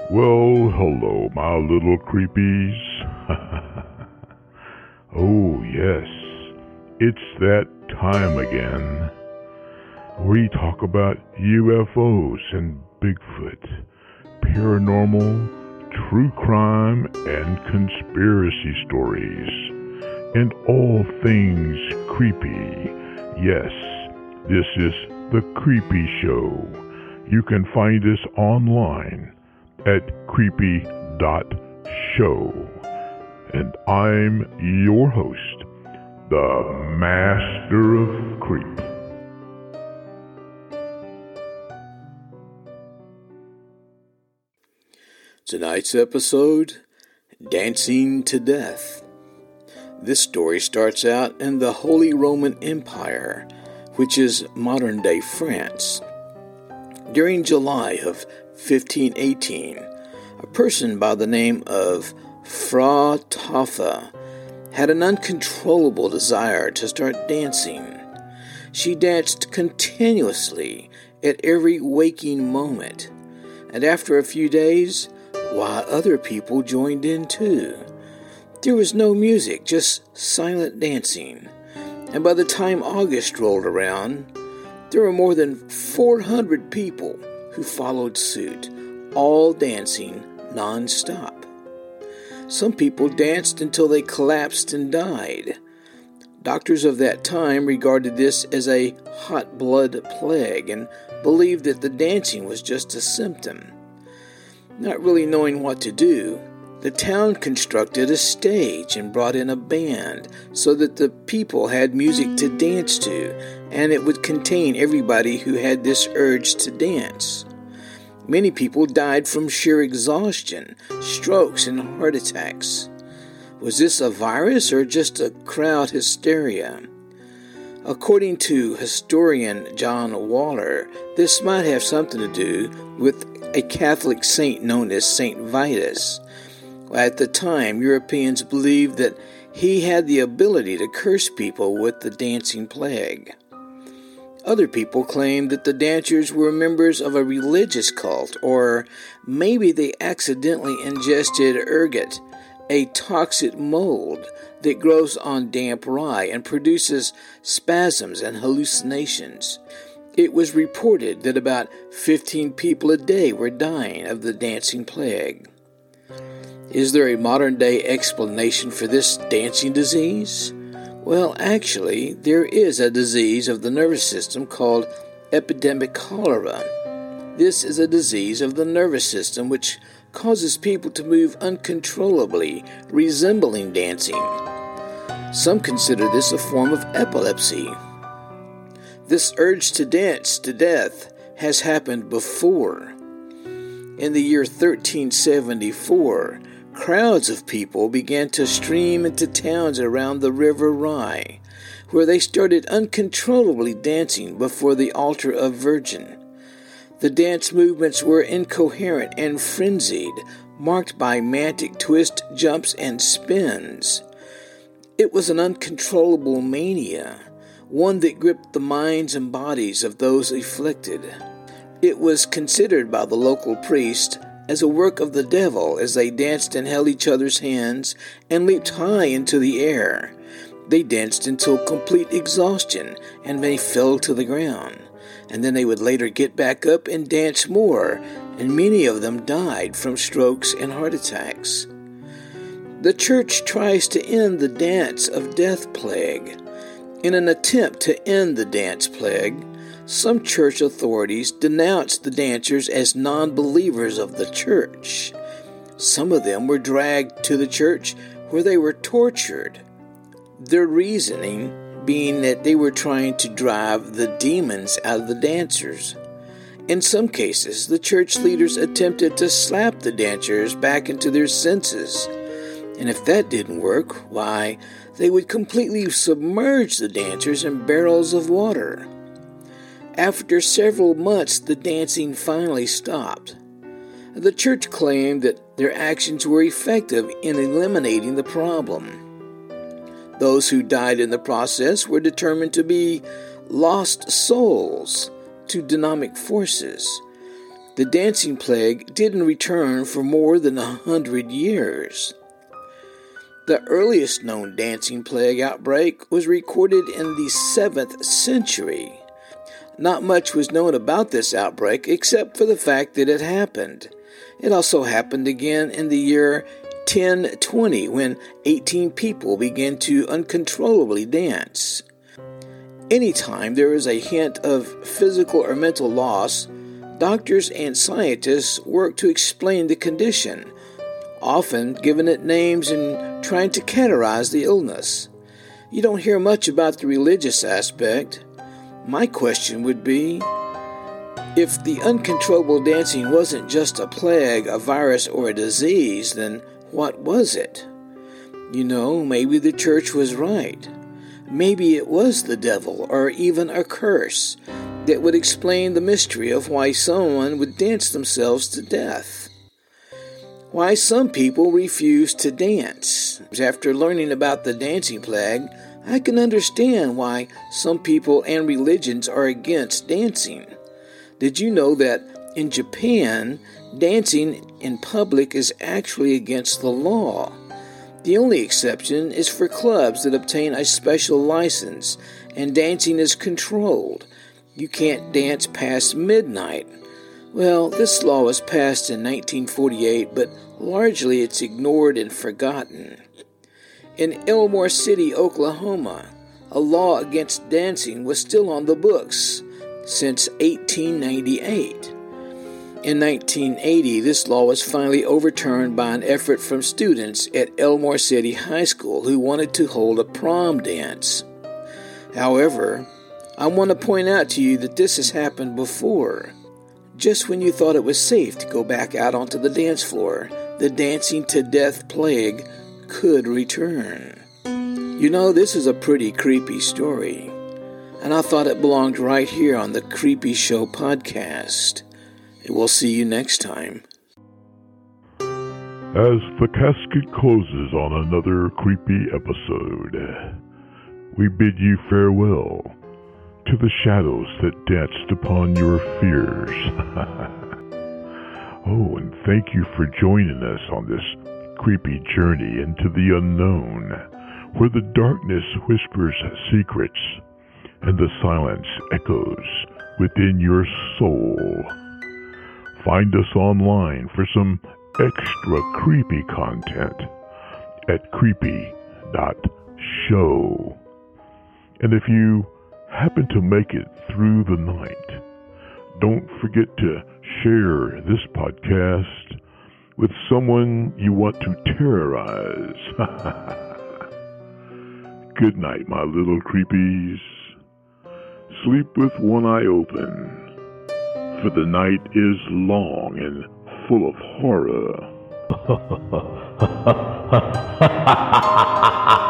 Well, hello, my little creepies. Oh, yes, it's that time again. We talk about UFOs and Bigfoot, paranormal, true crime, and conspiracy stories, and all things creepy. Yes, this is The Creepy Show. You can find us online at creepy.show. And I'm your host, the Master of Creep. Tonight's episode, Dancing to Death. This story starts out in the Holy Roman Empire, which is modern-day France. During July of 1518, a person by the name of Frau Taffa had an uncontrollable desire to start dancing. She danced continuously at every waking moment, and after a few days, why, other people joined in too. There was no music, just silent dancing, and by the time August rolled around, there were more than 400 people who followed suit, all dancing non-stop. Some people danced until they collapsed and died. Doctors of that time regarded this as a hot blood plague and believed that the dancing was just a symptom. Not really knowing what to do, the town constructed a stage and brought in a band so that the people had music to dance to, and it would contain everybody who had this urge to dance. Many people died from sheer exhaustion, strokes, and heart attacks. Was this a virus or just a crowd hysteria? According to historian John Waller, this might have something to do with a Catholic saint known as Saint Vitus. At the time, Europeans believed that he had the ability to curse people with the dancing plague. Other people claimed that the dancers were members of a religious cult, or maybe they accidentally ingested ergot, a toxic mold that grows on damp rye and produces spasms and hallucinations. It was reported that about 15 people a day were dying of the dancing plague. Is there a modern-day explanation for this dancing disease? Well, actually, there is a disease of the nervous system called epidemic cholera. This is a disease of the nervous system which causes people to move uncontrollably, resembling dancing. Some consider this a form of epilepsy. This urge to dance to death has happened before. In the year 1374, crowds of people began to stream into towns around the River Rye, where they started uncontrollably dancing before the altar of Virgin. The dance movements were incoherent and frenzied, marked by manic twists, jumps, and spins. It was an uncontrollable mania, one that gripped the minds and bodies of those afflicted. It was considered by the local priest as a work of the devil as they danced and held each other's hands and leaped high into the air. They danced until complete exhaustion and they fell to the ground, and then they would later get back up and dance more, and many of them died from strokes and heart attacks. The church tries to end the dance of death plague. In an attempt to end the dance plague, some church authorities denounced the dancers as non-believers of the church. Some of them were dragged to the church where they were tortured. Their reasoning being that they were trying to drive the demons out of the dancers. In some cases, the church leaders attempted to slap the dancers back into their senses. And if that didn't work, why, they would completely submerge the dancers in barrels of water. After several months, the dancing finally stopped. The church claimed that their actions were effective in eliminating the problem. Those who died in the process were determined to be lost souls to demonic forces. the dancing plague didn't return for more than 100 years. The earliest known dancing plague outbreak was recorded in the 7th century. Not much was known about this outbreak except for the fact that it happened. It also happened again in the year 1020 when 18 people began to uncontrollably dance. Anytime there is a hint of physical or mental loss, doctors and scientists work to explain the condition, often giving it names and trying to categorize the illness. You don't hear much about the religious aspect. My question would be, if the uncontrollable dancing wasn't just a plague, a virus, or a disease, then what was it? Maybe the church was right. Maybe it was the devil or even a curse that would explain the mystery of why someone would dance themselves to death. Why some people refuse to dance. After learning about the dancing plague, I can understand why some people and religions are against dancing. Did you know that in Japan, dancing in public is actually against the law? The only exception is for clubs that obtain a special license, and dancing is controlled. You can't dance past midnight. Well, this law was passed in 1948, but largely it's ignored and forgotten. In Elmore City, Oklahoma, a law against dancing was still on the books since 1898. In 1980, this law was finally overturned by an effort from students at Elmore City High School who wanted to hold a prom dance. However, I want to point out to you that this has happened before. Just when you thought it was safe to go back out onto the dance floor, the dancing to death plague could return. This is a pretty creepy story, and I thought it belonged right here on the Creepy Show podcast. We'll see you next time. As the casket closes on another creepy episode, we bid you farewell to the shadows that danced upon your fears. Oh, and thank you for joining us on this creepy journey into the unknown, where the darkness whispers secrets and the silence echoes within your soul. Find us online for some extra creepy content at creepy.show. And if you happen to make it through the night, don't forget to share this podcast with someone you want to terrorize. Good night, my little creepies. Sleep with one eye open, for the night is long and full of horror.